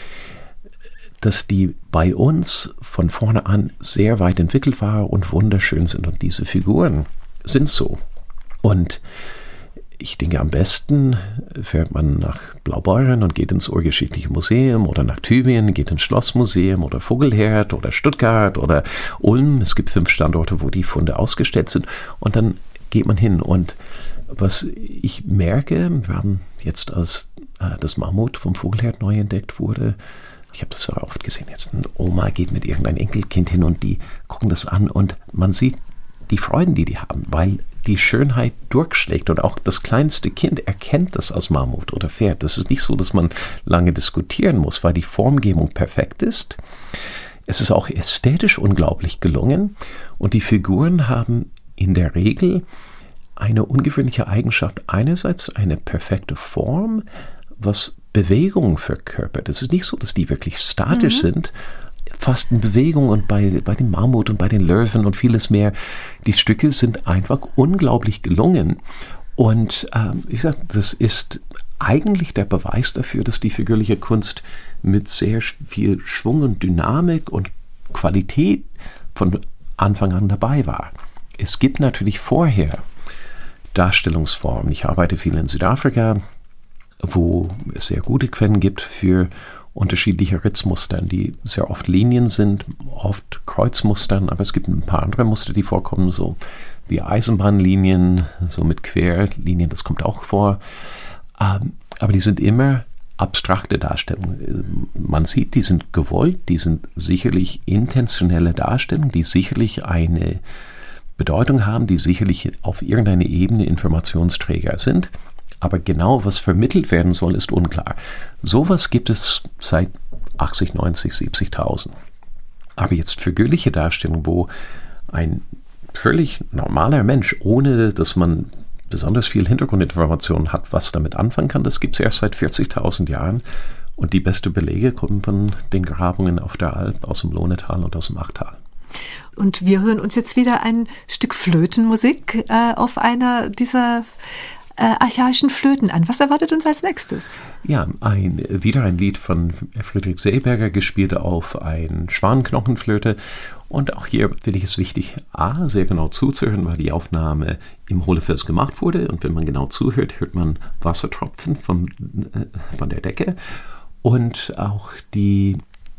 dass die bei uns von vorne an sehr weit entwickelt waren und wunderschön sind. Und diese Figuren sind so. Und Ich denke, am besten fährt man nach Blaubeuren und geht ins Urgeschichtliche Museum oder nach Tübingen, geht ins Schlossmuseum oder Vogelherd oder Stuttgart oder Ulm. Es gibt 5 Standorte, wo die Funde ausgestellt sind. Und dann geht man hin. Und was ich merke, wir haben jetzt, als das Mammut vom Vogelherd neu entdeckt wurde, ich habe das so oft gesehen, jetzt eine Oma geht mit irgendeinem Enkelkind hin und die gucken das an und man sieht die Freuden, die haben, weil die Schönheit durchschlägt und auch das kleinste Kind erkennt das als Mammut oder Pferd. Das ist nicht so, dass man lange diskutieren muss, weil die Formgebung perfekt ist. Es ist auch ästhetisch unglaublich gelungen und die Figuren haben in der Regel eine ungewöhnliche Eigenschaft. Einerseits eine perfekte Form, was Bewegung verkörpert. Es ist nicht so, dass die wirklich statisch sind, fast in Bewegung, und bei dem Mammut und bei den Löwen und vieles mehr. Die Stücke sind einfach unglaublich gelungen. Und ich sage, das ist eigentlich der Beweis dafür, dass die figürliche Kunst mit sehr viel Schwung und Dynamik und Qualität von Anfang an dabei war. Es gibt natürlich vorher Darstellungsformen. Ich arbeite viel in Südafrika, wo es sehr gute Quellen gibt für unterschiedliche Ritzmustern, die sehr oft Linien sind, oft Kreuzmustern, aber es gibt ein paar andere Muster, die vorkommen, so wie Eisenbahnlinien, so mit Querlinien, das kommt auch vor. Aber die sind immer abstrakte Darstellungen. Man sieht, die sind gewollt, die sind sicherlich intentionelle Darstellungen, die sicherlich eine Bedeutung haben, die sicherlich auf irgendeiner Ebene Informationsträger sind. Aber genau, was vermittelt werden soll, ist unklar. Sowas gibt es seit 80, 90, 70.000. Aber jetzt figürliche Darstellungen, wo ein völlig normaler Mensch, ohne dass man besonders viel Hintergrundinformationen hat, was damit anfangen kann, das gibt es erst seit 40.000 Jahren. Und die besten Belege kommen von den Grabungen auf der Alp, aus dem Lohnetal und aus dem Achtal. Und wir hören uns jetzt wieder ein Stück Flötenmusik auf einer dieser archaischen Flöten an. Was erwartet uns als nächstes? Ja, wieder ein Lied von Friedrich Seeberger, gespielt auf ein Schwanknochenflöte. Und auch hier finde ich es wichtig, sehr genau zuzuhören, weil die Aufnahme im Hohlefels gemacht wurde. Und wenn man genau zuhört, hört man Wassertropfen von der Decke. Und auch die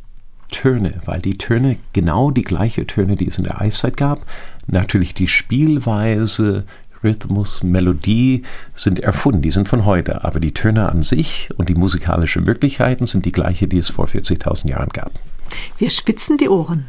Töne, weil die Töne genau die gleichen Töne, die es in der Eiszeit gab. Natürlich die Spielweise, Rhythmus, Melodie sind erfunden, die sind von heute, aber die Töne an sich und die musikalischen Möglichkeiten sind die gleiche, die es vor 40.000 Jahren gab. Wir spitzen die Ohren.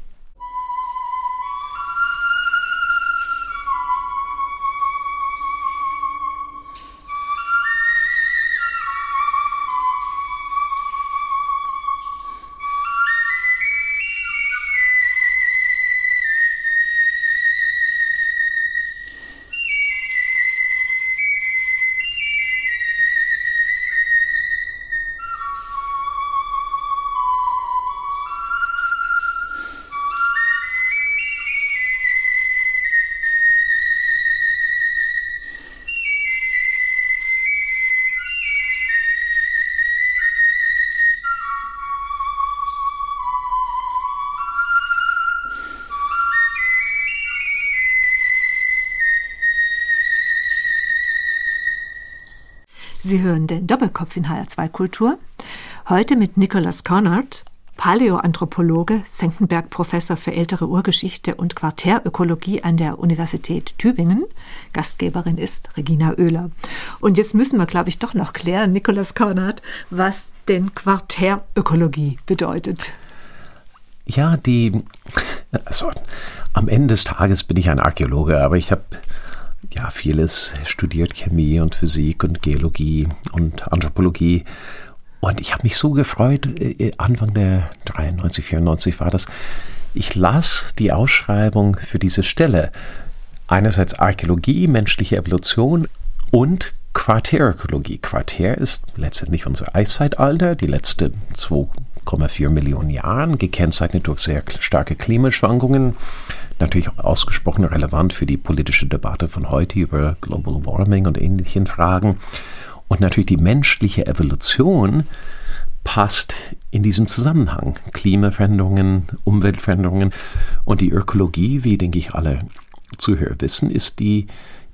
Sie hören den Doppelkopf in HR2 Kultur. Heute mit Nicholas Conard, Paläoanthropologe, Senckenberg-Professor für ältere Urgeschichte und Quartärökologie an der Universität Tübingen. Gastgeberin ist Regina Oehler. Und jetzt müssen wir, glaube ich, doch noch klären, Nicholas Conard, was denn Quartärökologie bedeutet. Ja, am Ende des Tages bin ich ein Archäologe, aber ich habe vieles studiert, Chemie und Physik und Geologie und Anthropologie. Und ich habe mich so gefreut, Anfang der 93, 94 war das, ich las die Ausschreibung für diese Stelle. Einerseits Archäologie, menschliche Evolution und Quartärökologie. Quartär ist letztendlich unser Eiszeitalter, die letzten 2,4 Millionen Jahren, gekennzeichnet durch sehr starke Klimaschwankungen. Natürlich auch ausgesprochen relevant für die politische Debatte von heute über Global Warming und ähnlichen Fragen. Und natürlich die menschliche Evolution passt in diesem Zusammenhang. Klimaveränderungen, Umweltveränderungen und die Ökologie, wie denke ich alle Zuhörer wissen, ist die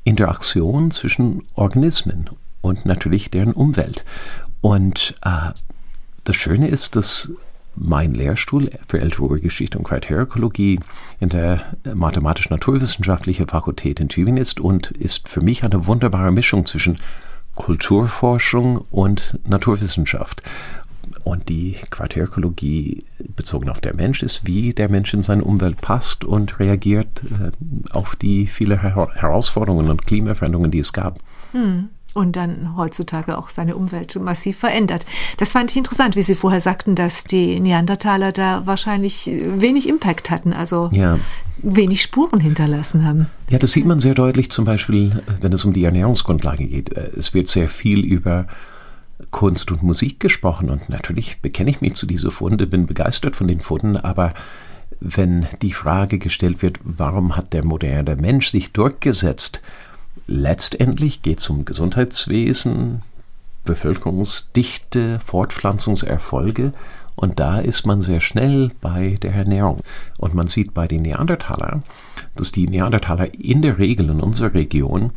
Interaktion zwischen Organismen und natürlich deren Umwelt. Und das Schöne ist, dass mein Lehrstuhl für ältere Urgeschichte und Kritärökologie in der mathematisch-naturwissenschaftlichen Fakultät in Tübingen ist und ist für mich eine wunderbare Mischung zwischen Kulturforschung und Naturwissenschaft. Und die Kritärökologie bezogen auf der Mensch ist, wie der Mensch in seine Umwelt passt und reagiert auf die vielen Herausforderungen und Klimaveränderungen, die es gab. Und dann heutzutage auch seine Umwelt massiv verändert. Das fand ich interessant, wie Sie vorher sagten, dass die Neandertaler da wahrscheinlich wenig Impact hatten, also wenig Spuren hinterlassen haben. Ja, das sieht man sehr deutlich, zum Beispiel, wenn es um die Ernährungsgrundlage geht. Es wird sehr viel über Kunst und Musik gesprochen und natürlich bekenne ich mich zu dieser Funde, bin begeistert von den Funden, aber wenn die Frage gestellt wird, warum hat der moderne Mensch sich durchgesetzt, letztendlich geht es um Gesundheitswesen, Bevölkerungsdichte, Fortpflanzungserfolge und da ist man sehr schnell bei der Ernährung. Und man sieht bei den Neandertalern, dass die Neandertaler in der Regel in unserer Region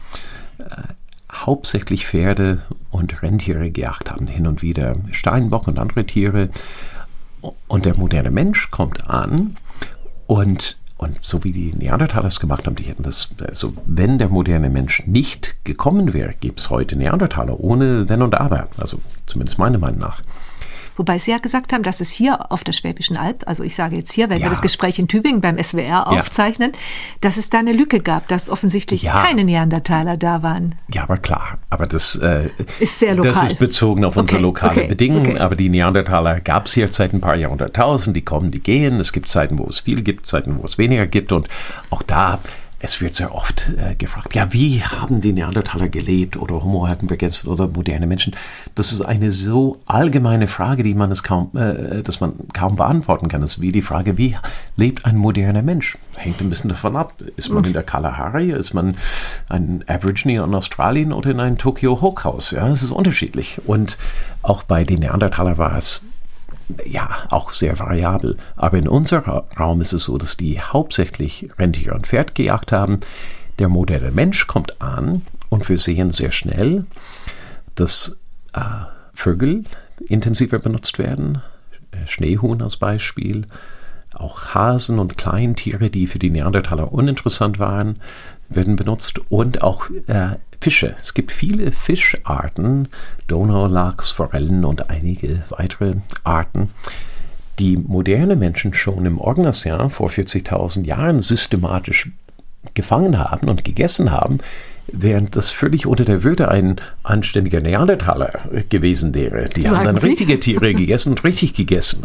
hauptsächlich Pferde und Rentiere gejagt haben, hin und wieder Steinbock und andere Tiere. Und der moderne Mensch kommt an und so wie die Neandertaler es gemacht haben, die hätten das, also wenn der moderne Mensch nicht gekommen wäre, gäbe es heute Neandertaler ohne Wenn und Aber, also zumindest meiner Meinung nach. Wobei Sie ja gesagt haben, dass es hier auf der Schwäbischen Alb, also ich sage jetzt hier, wenn wir das Gespräch in Tübingen beim SWR aufzeichnen, dass es da eine Lücke gab, dass offensichtlich keine Neandertaler da waren. Ja, aber klar, aber das ist sehr lokal. Das ist bezogen auf unsere lokale Bedingungen, aber die Neandertaler gab es hier seit ein paar Jahrhunderttausend, die kommen, die gehen, es gibt Zeiten, wo es viel gibt, Zeiten, wo es weniger gibt und auch da, es wird sehr oft gefragt, ja, wie haben die Neandertaler gelebt oder Homo erectus oder moderne Menschen? Das ist eine so allgemeine Frage, dass man kaum beantworten kann. Das ist wie die Frage, wie lebt ein moderner Mensch? Hängt ein bisschen davon ab. Ist man in der Kalahari, ist man ein Aborigine in Australien oder in einem Tokyo Hochhaus? Ja, das ist unterschiedlich. Und auch bei den Neandertalern war es auch sehr variabel. Aber in unserem Raum ist es so, dass die hauptsächlich Rentier und Pferd gejagt haben. Der moderne Mensch kommt an und wir sehen sehr schnell, dass Vögel intensiver benutzt werden. Schneehuhn als Beispiel. Auch Hasen und Kleintiere, die für die Neandertaler uninteressant waren, werden benutzt. Und auch Fische. Es gibt viele Fischarten, Donaulachs, Forellen und einige weitere Arten, die moderne Menschen schon im Organocän vor 40.000 Jahren systematisch gefangen haben und gegessen haben, während das völlig unter der Würde ein anständiger Neandertaler gewesen wäre. Die haben dann richtige Tiere gegessen und richtig gegessen.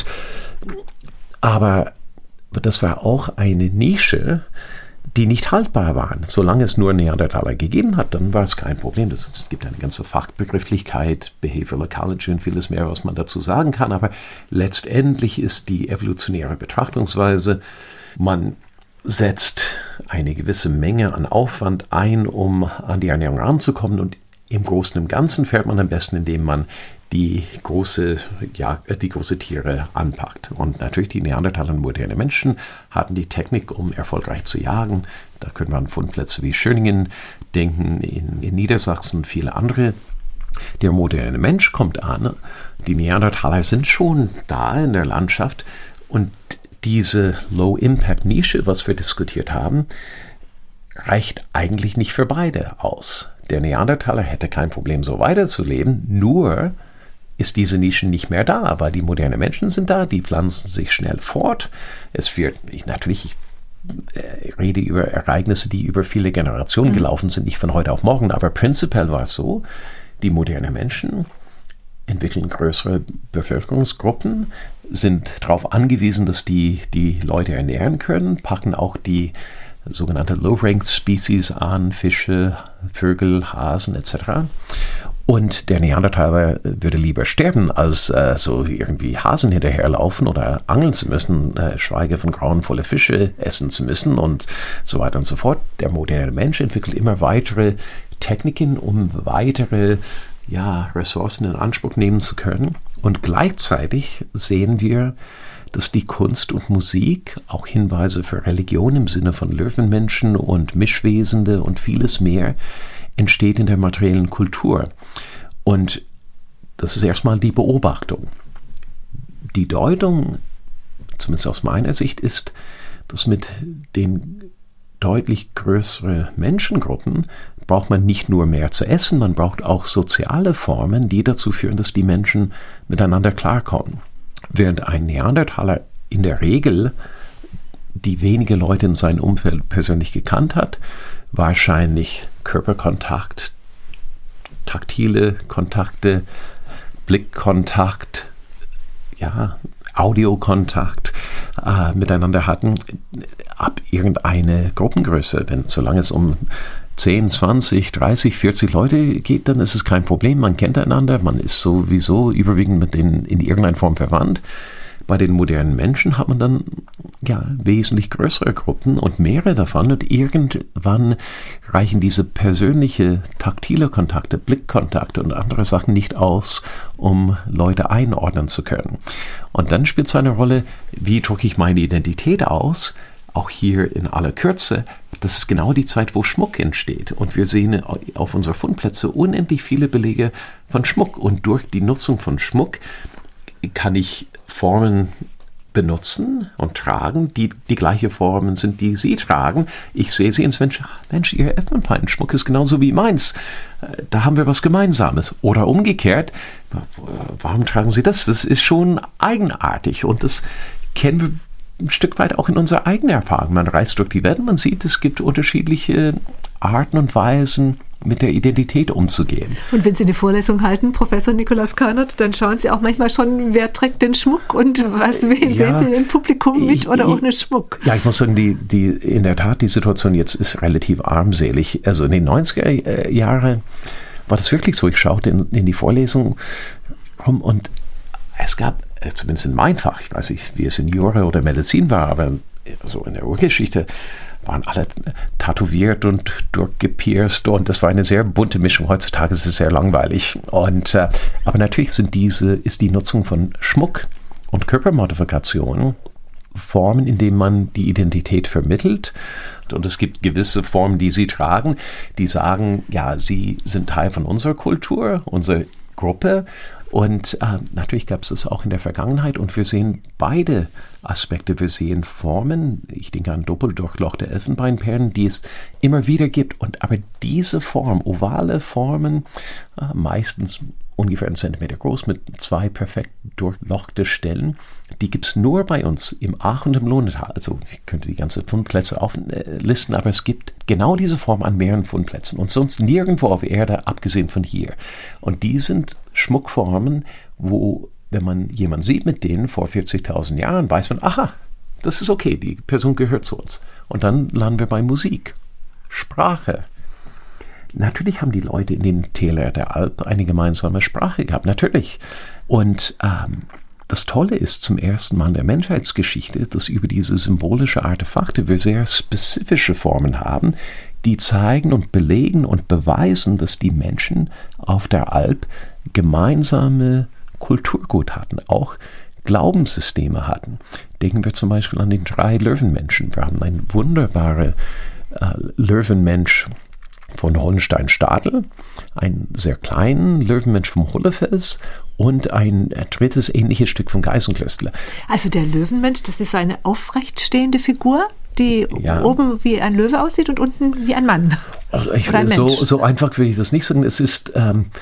Aber das war auch eine Nische, die nicht haltbar waren. Solange es nur Neandertaler gegeben hat, dann war es kein Problem. Es gibt eine ganze Fachbegrifflichkeit, Behavioral Ecology und vieles mehr, was man dazu sagen kann. Aber letztendlich ist die evolutionäre Betrachtungsweise, man setzt eine gewisse Menge an Aufwand ein, um an die Ernährung ranzukommen. Und im Großen und Ganzen fährt man am besten, indem man die große Tiere anpackt. Und natürlich die Neandertaler und moderne Menschen hatten die Technik, um erfolgreich zu jagen. Da können wir an Fundplätze wie Schöningen denken, in Niedersachsen und viele andere. Der moderne Mensch kommt an, die Neandertaler sind schon da in der Landschaft und diese Low-Impact-Nische, was wir diskutiert haben, reicht eigentlich nicht für beide aus. Der Neandertaler hätte kein Problem, so weiterzuleben, nur ist diese Nische nicht mehr da, weil die modernen Menschen sind da, die pflanzen sich schnell fort. Ich rede über Ereignisse, die über viele Generationen gelaufen sind, nicht von heute auf morgen, aber prinzipiell war es so, die modernen Menschen entwickeln größere Bevölkerungsgruppen, sind darauf angewiesen, dass die Leute ernähren können, packen auch die sogenannte Low-Ranked Species an, Fische, Vögel, Hasen etc. Und der Neandertaler würde lieber sterben, als so irgendwie Hasen hinterherlaufen oder angeln zu müssen, schweige von grauenvolle Fische essen zu müssen und so weiter und so fort. Der moderne Mensch entwickelt immer weitere Techniken, um weitere Ressourcen in Anspruch nehmen zu können. Und gleichzeitig sehen wir, dass die Kunst und Musik, auch Hinweise für Religion im Sinne von Löwenmenschen und Mischwesende und vieles mehr, entsteht in der materiellen Kultur. Und das ist erstmal die Beobachtung. Die Deutung, zumindest aus meiner Sicht, ist, dass mit den deutlich größeren Menschengruppen braucht man nicht nur mehr zu essen, man braucht auch soziale Formen, die dazu führen, dass die Menschen miteinander klarkommen. Während ein Neandertaler in der Regel die wenige Leute in seinem Umfeld persönlich gekannt hat, wahrscheinlich Körperkontakt, taktile Kontakte, Blickkontakt, ja, Audiokontakt miteinander hatten, ab irgendeine Gruppengröße. Solange es um 10, 20, 30, 40 Leute geht, dann ist es kein Problem. Man kennt einander, man ist sowieso überwiegend mit denen in irgendeiner Form verwandt. Bei den modernen Menschen hat man dann wesentlich größere Gruppen und mehrere davon, und irgendwann reichen diese persönliche, taktile Kontakte, Blickkontakte und andere Sachen nicht aus, um Leute einordnen zu können. Und dann spielt es eine Rolle, wie drücke ich meine Identität aus, auch hier in aller Kürze. Das ist genau die Zeit, wo Schmuck entsteht. Und wir sehen auf unseren Fundplätzen unendlich viele Belege von Schmuck. Und durch die Nutzung von Schmuck kann ich Formen benutzen und tragen, die gleiche Formen sind, die Sie tragen. Ich sehe Sie ins Mensch, Ihr Elfenbeinschmuck ist genauso wie meins. Da haben wir was Gemeinsames. Oder umgekehrt, warum tragen Sie das? Das ist schon eigenartig und das kennen wir ein Stück weit auch in unserer eigenen Erfahrung. Man reist durch die Welt und man sieht, es gibt unterschiedliche Arten und Weisen, mit der Identität umzugehen. Und wenn Sie eine Vorlesung halten, Professor Nicolas Körnert, dann schauen Sie auch manchmal schon, wer trägt den Schmuck und wen sehen Sie im Publikum mit oder ohne Schmuck? Ja, ich muss sagen, in der Tat, die Situation jetzt ist relativ armselig. Also in den 90er Jahren war das wirklich so. Ich schaute in die Vorlesung rum und es gab, zumindest in meinem Fach, ich weiß nicht, wie es in Jura oder Medizin war, aber so in der Urgeschichte waren alle tätowiert und durchgepierst und das war eine sehr bunte Mischung. Heutzutage ist es sehr langweilig. Und, aber natürlich ist die Nutzung von Schmuck und Körpermodifikation Formen, in denen man die Identität vermittelt. Und es gibt gewisse Formen, die sie tragen, die sagen, ja, sie sind Teil von unserer Kultur, unserer Gruppe. Und natürlich gab es das auch in der Vergangenheit und wir sehen beide Aspekte. Wir sehen Formen, ich denke an doppeldurchlochte Elfenbeinperlen, die es immer wieder gibt. Aber diese Form, ovale Formen, meistens ungefähr 1 Zentimeter groß mit 2 perfekt durchlochte Stellen, die gibt es nur bei uns im Ach- und im Lohnetal. Also ich könnte die ganzen Fundplätze auflisten, aber es gibt genau diese Form an mehreren Fundplätzen und sonst nirgendwo auf Erde, abgesehen von hier. Und die sind Schmuckformen, wo, wenn man jemanden sieht mit denen vor 40.000 Jahren, weiß man, aha, das ist okay, die Person gehört zu uns. Und dann landen wir bei Musik, Sprache. Natürlich haben die Leute in den Tälern der Alp eine gemeinsame Sprache gehabt, natürlich. Und das Tolle ist zum ersten Mal in der Menschheitsgeschichte, dass über diese symbolische Artefakte wir sehr spezifische Formen haben, die zeigen und belegen und beweisen, dass die Menschen auf der Alp gemeinsame Kulturgut hatten, auch Glaubenssysteme hatten. Denken wir zum Beispiel an den 3 Löwenmenschen. Wir haben einen wunderbaren Löwenmensch von Hohenstein-Stadel, einen sehr kleinen Löwenmensch vom Hohlefels und ein drittes ähnliches Stück von Geisenklöstler. Also der Löwenmensch, das ist so eine aufrecht stehende Figur, die oben wie ein Löwe aussieht und unten wie ein Mann. Also so einfach will ich das nicht sagen. Es ist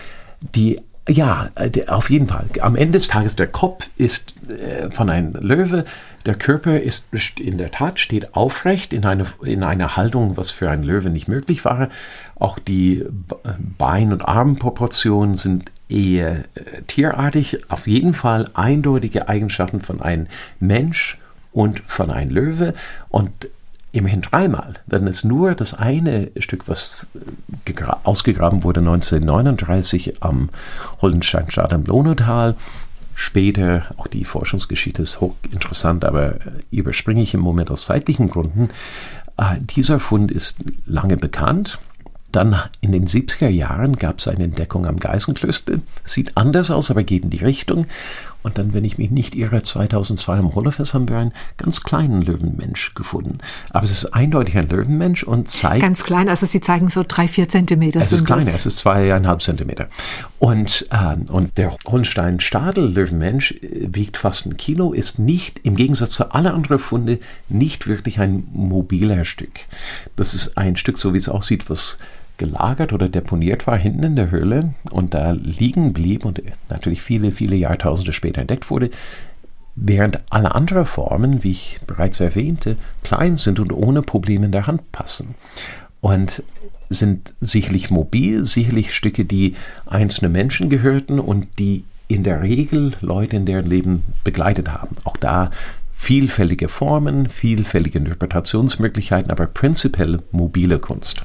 auf jeden Fall. Am Ende des Tages, der Kopf ist von einem Löwe, der Körper ist in der Tat steht aufrecht in einer Haltung, was für einen Löwe nicht möglich war. Auch die Bein- und Armproportionen sind eher tierartig. Auf jeden Fall eindeutige Eigenschaften von einem Mensch und von einem Löwe. Und immerhin 3-mal. Dann ist nur das eine Stück, was ausgegraben wurde 1939 am Hohenstein-Stadel im Lohnetal. Später, auch die Forschungsgeschichte ist hochinteressant, aber überspringe ich im Moment aus zeitlichen Gründen. Dieser Fund ist lange bekannt. Dann in den 70er Jahren gab es eine Entdeckung am Geisenklöstler. Sieht anders aus, aber geht in die Richtung. Und dann, wenn ich mich nicht irre, 2002 am Hohlefels haben wir einen ganz kleinen Löwenmensch gefunden. Aber es ist eindeutig ein Löwenmensch und zeigt... Ganz klein, also Sie zeigen so 3-4 Zentimeter. Es ist kleiner, es ist 2,5 Zentimeter. Und der Hohenstein-Stadel-Löwenmensch wiegt fast 1 Kilo, ist nicht, im Gegensatz zu allen anderen Funde, nicht wirklich ein mobiler Stück. Das ist ein Stück, so wie es aussieht, was gelagert oder deponiert war hinten in der Höhle und da liegen blieb und natürlich viele, viele Jahrtausende später entdeckt wurde, während alle anderen Formen, wie ich bereits erwähnte, klein sind und ohne Probleme in der Hand passen. Und sind sicherlich mobil, sicherlich Stücke, die einzelne Menschen gehörten und die in der Regel Leute in deren Leben begleitet haben. Auch da vielfältige Formen, vielfältige Interpretationsmöglichkeiten, aber prinzipiell mobile Kunst.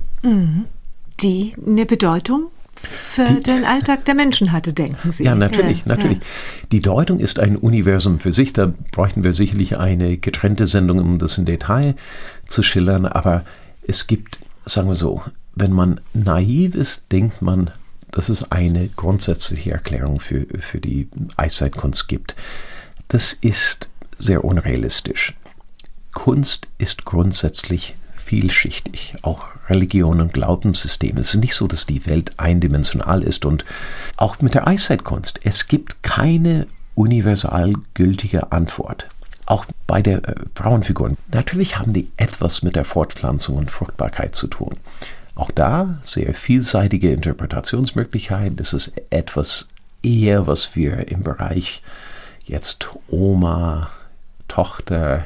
Die eine Bedeutung für den Alltag der Menschen hatte, denken Sie? Ja, natürlich. Die Deutung ist ein Universum für sich. Da bräuchten wir sicherlich eine getrennte Sendung, um das im Detail zu schildern. Aber es gibt, sagen wir so, wenn man naiv ist, denkt man, dass es eine grundsätzliche Erklärung für die Eiszeitkunst gibt. Das ist sehr unrealistisch. Kunst ist grundsätzlich vielschichtig, auch Religion und Glaubenssysteme. Es ist nicht so, dass die Welt eindimensional ist und auch mit der Eiszeitkunst. Es gibt keine universal gültige Antwort. Auch bei der Frauenfiguren. Natürlich haben die etwas mit der Fortpflanzung und Fruchtbarkeit zu tun. Auch da sehr vielseitige Interpretationsmöglichkeiten. Das ist etwas eher, was wir im Bereich jetzt Oma, Tochter,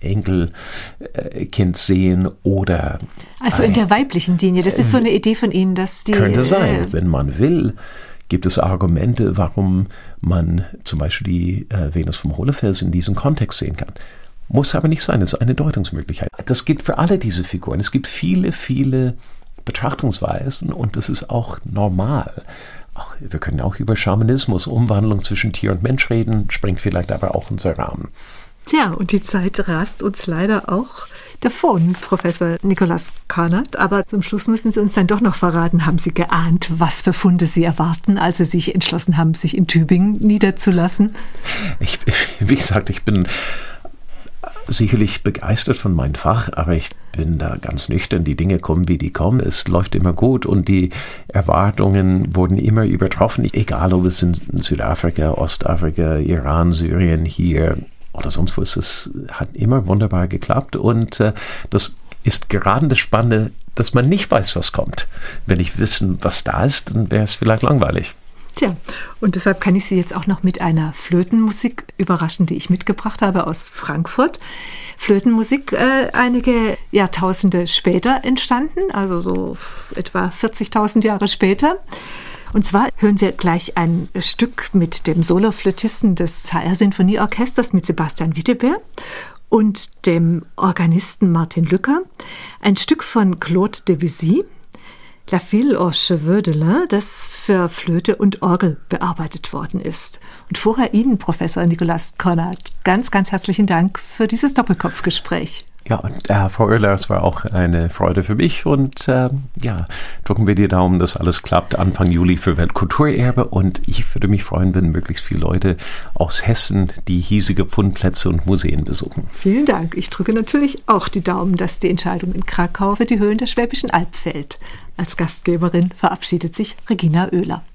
Enkelkind sehen oder... Also in der weiblichen Linie, das ist so eine Idee von Ihnen, dass die... Könnte sein, wenn man will, gibt es Argumente, warum man zum Beispiel die Venus vom Hohlefels in diesem Kontext sehen kann. Muss aber nicht sein, es ist eine Deutungsmöglichkeit. Das gilt für alle diese Figuren. Es gibt viele, viele Betrachtungsweisen und das ist auch normal. Wir können auch über Schamanismus, Umwandlung zwischen Tier und Mensch reden, sprengt vielleicht aber auch unser Rahmen. Tja, und die Zeit rast uns leider auch davon, Professor Nicolas Carnat. Aber zum Schluss müssen Sie uns dann doch noch verraten, haben Sie geahnt, was für Funde Sie erwarten, als Sie sich entschlossen haben, sich in Tübingen niederzulassen? Wie gesagt, ich bin sicherlich begeistert von meinem Fach, aber ich bin da ganz nüchtern. Die Dinge kommen, wie die kommen. Es läuft immer gut und die Erwartungen wurden immer übertroffen. Egal, ob es in Südafrika, Ostafrika, Iran, Syrien, hier oder sonst wo ist, es hat immer wunderbar geklappt und das ist gerade das Spannende, dass man nicht weiß, was kommt. Wenn ich wissen, was da ist, dann wäre es vielleicht langweilig. Tja, und deshalb kann ich Sie jetzt auch noch mit einer Flötenmusik überraschen, die ich mitgebracht habe aus Frankfurt. Flötenmusik einige Jahrtausende später entstanden, also so etwa 40.000 Jahre später. Und zwar hören wir gleich ein Stück mit dem Soloflötisten des HR-Sinfonieorchesters mit Sebastian Witteberg und dem Organisten Martin Lücker. Ein Stück von Claude Debussy, La Fille aux Cheveux de lin, das für Flöte und Orgel bearbeitet worden ist. Und vorher Ihnen, Professor Nicolas Carnat, ganz, ganz herzlichen Dank für dieses Doppelkopfgespräch. Ja, und Frau Oehler, es war auch eine Freude für mich und drücken wir die Daumen, dass alles klappt Anfang Juli für Weltkulturerbe und ich würde mich freuen, wenn möglichst viele Leute aus Hessen die hiesige Fundplätze und Museen besuchen. Vielen Dank. Ich drücke natürlich auch die Daumen, dass die Entscheidung in Krakau für die Höhlen der Schwäbischen Alb fällt. Als Gastgeberin verabschiedet sich Regina Oehler.